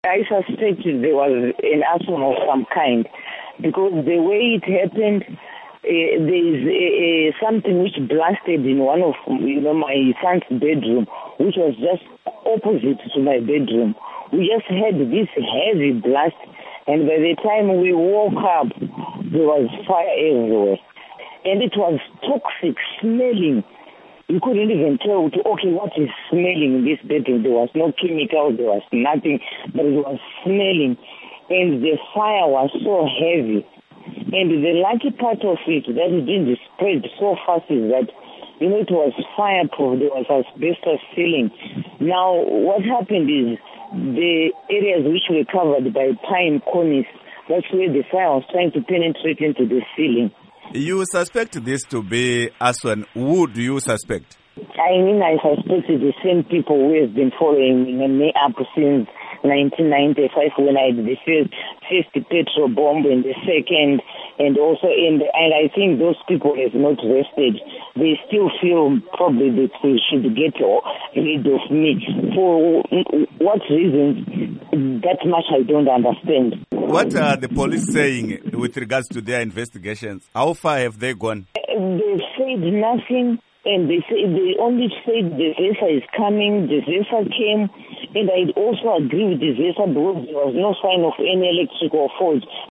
I suspected there was an arson of some kind because the way it happened, there is something which blasted in one of my son's bedroom, which was just opposite to my bedroom. We just had this heavy blast, and by the time we woke up, there was fire everywhere, and it was toxic smelling. You couldn't even tell, what is smelling in this bedroom? There was no chemicals, there was nothing, but it was smelling. And the fire was so heavy. And the lucky part of it, that it didn't spread so fast, is that, it was fireproof, there was asbestos ceiling. Now, what happened is the areas which were covered by pine cones, that's where the fire was trying to penetrate into the ceiling. You suspect this to be arson. Who do you suspect? I suspect the same people who have been following me up since 1995 when I did the first petrol bomb and the second, and also and I think those people have not rested. They still feel probably that they should get rid of me. For what reasons? That much I don't understand. What are the police saying with regards to their investigations? How far have they gone? They said nothing, and they only said the vessel is coming. The vessel came, and I also agree with the vessel because there was no sign of any electrical fault.